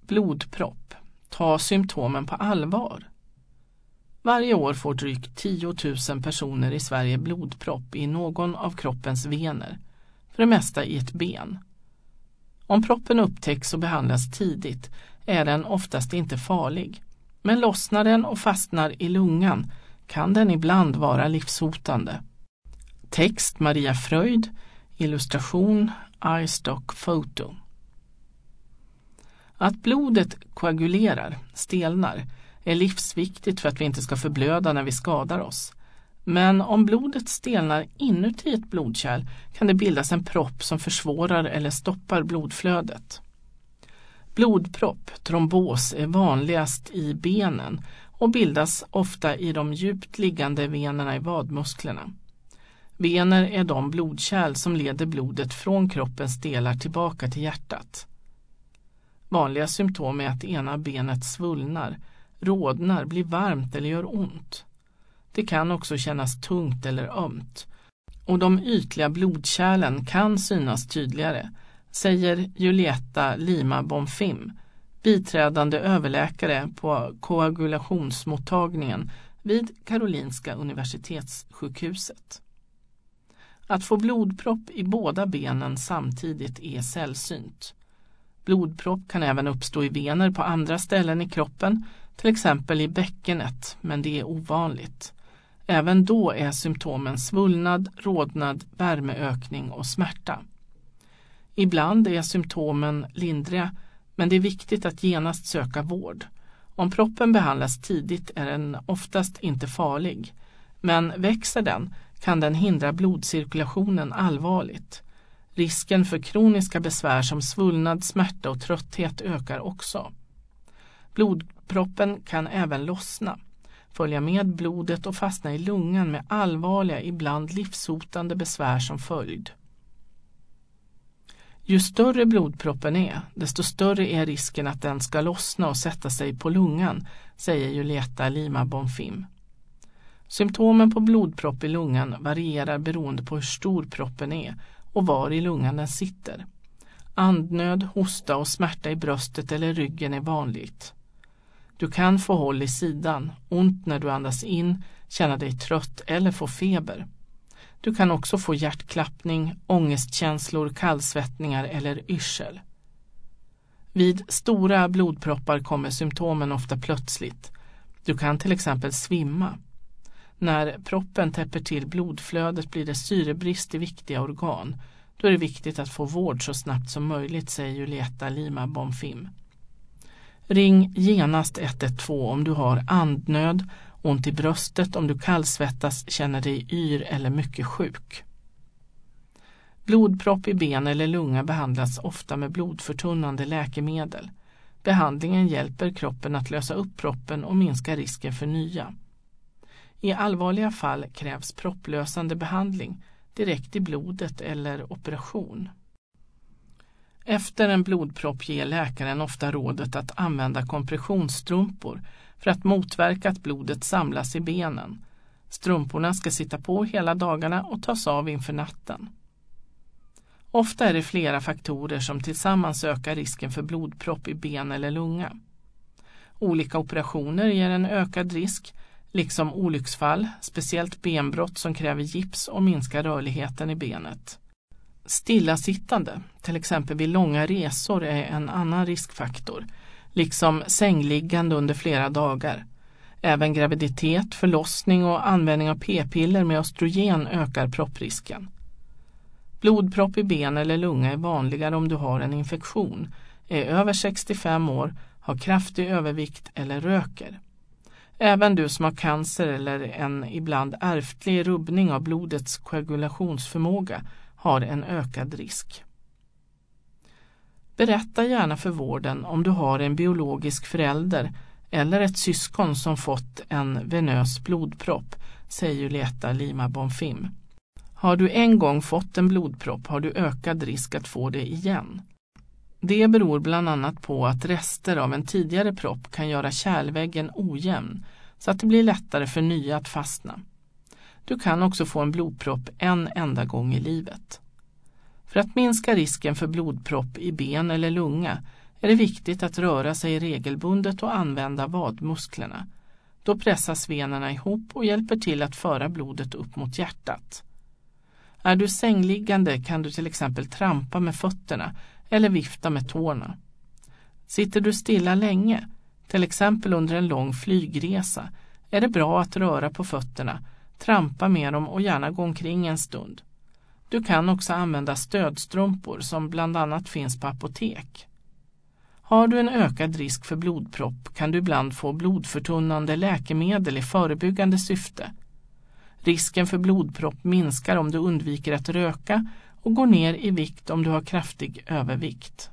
Blodpropp. Ta symptomen på allvar. Varje år får drygt 10 000 personer i Sverige blodpropp i någon av kroppens vener, för det mesta i ett ben. Om proppen upptäcks och behandlas tidigt är den oftast inte farlig, men lossnar den och fastnar i lungan kan den ibland vara livshotande. Text Maria Fröjd, illustration iStock Photo. Att blodet koagulerar, stelnar, är livsviktigt för att vi inte ska förblöda när vi skadar oss. Men om blodet stelnar inuti ett blodkärl kan det bildas en propp som försvårar eller stoppar blodflödet. Blodpropp, trombos, är vanligast i benen och bildas ofta i de djupt liggande venerna i vadmusklerna. Vener är de blodkärl som leder blodet från kroppens delar tillbaka till hjärtat. Vanliga symptom är att ena benet svullnar, rodnar, blir varmt eller gör ont. Det kan också kännas tungt eller ömt. Och de ytliga blodkärlen kan synas tydligare, säger Julieta Lima Bonfim, biträdande överläkare på koagulationsmottagningen vid Karolinska universitetssjukhuset. Att få blodpropp i båda benen samtidigt är sällsynt. Blodpropp kan även uppstå i vener på andra ställen i kroppen, till exempel i bäckenet, men det är ovanligt. Även då är symptomen svullnad, rodnad, värmeökning och smärta. Ibland är symptomen lindriga, men det är viktigt att genast söka vård. Om proppen behandlas tidigt är den oftast inte farlig, men växer den kan den hindra blodcirkulationen allvarligt. Risken för kroniska besvär som svullnad, smärta och trötthet ökar också. Blodproppen kan även lossna, följa med blodet och fastna i lungan med allvarliga, ibland livshotande besvär som följd. Ju större blodproppen är, desto större är risken att den ska lossna och sätta sig på lungan, säger Julieta Lima Bonfim. Symptomen på blodpropp i lungan varierar beroende på hur stor proppen är och var i lungan den sitter. Andnöd, hosta och smärta i bröstet eller ryggen är vanligt. Du kan få håll i sidan, ont när du andas in, känna dig trött eller få feber. Du kan också få hjärtklappning, ångestkänslor, kallsvettningar eller yrsel. Vid stora blodproppar kommer symptomen ofta plötsligt. Du kan till exempel svimma. När proppen täpper till blodflödet blir det syrebrist i viktiga organ. Då är det viktigt att få vård så snabbt som möjligt, säger Julieta Lima Bonfim. Ring genast 112 om du har andnöd, ont i bröstet, om du kallsvettas, känner dig yr eller mycket sjuk. Blodpropp i ben eller lunga behandlas ofta med blodförtunnande läkemedel. Behandlingen hjälper kroppen att lösa upp proppen och minska risken för nya. I allvarliga fall krävs propplösande behandling direkt i blodet eller operation. Efter en blodpropp ger läkaren ofta rådet att använda kompressionsstrumpor för att motverka att blodet samlas i benen. Strumporna ska sitta på hela dagarna och tas av inför natten. Ofta är det flera faktorer som tillsammans ökar risken för blodpropp i ben eller lunga. Olika operationer ger en ökad risk, liksom olycksfall, speciellt benbrott som kräver gips och minskar rörligheten i benet. Stillasittande, till exempel vid långa resor, är en annan riskfaktor, liksom sängliggande under flera dagar. Även graviditet, förlossning och användning av p-piller med östrogen ökar propprisken. Blodpropp i ben eller lunga är vanligare om du har en infektion, är över 65 år, har kraftig övervikt eller röker. Även du som har cancer eller en ibland ärftlig rubbning av blodets koagulationsförmåga har en ökad risk. Berätta gärna för vården om du har en biologisk förälder eller ett syskon som fått en venös blodpropp, säger Julieta Lima Bonfim. Har du en gång fått en blodpropp har du ökad risk att få det igen. Det beror bland annat på att rester av en tidigare propp kan göra kärlväggen ojämn så att det blir lättare för nya att fastna. Du kan också få en blodpropp en enda gång i livet. För att minska risken för blodpropp i ben eller lunga är det viktigt att röra sig regelbundet och använda vadmusklerna. Då pressas venerna ihop och hjälper till att föra blodet upp mot hjärtat. Är du sängliggande kan du till exempel trampa med fötterna eller vifta med tårna. Sitter du stilla länge, till exempel under en lång flygresa, är det bra att röra på fötterna, trampa med dem och gärna gå omkring en stund. Du kan också använda stödstrumpor som bland annat finns på apotek. Har du en ökad risk för blodpropp kan du ibland få blodförtunnande läkemedel i förebyggande syfte. Risken för blodpropp minskar om du undviker att röka och går ner i vikt om du har kraftig övervikt.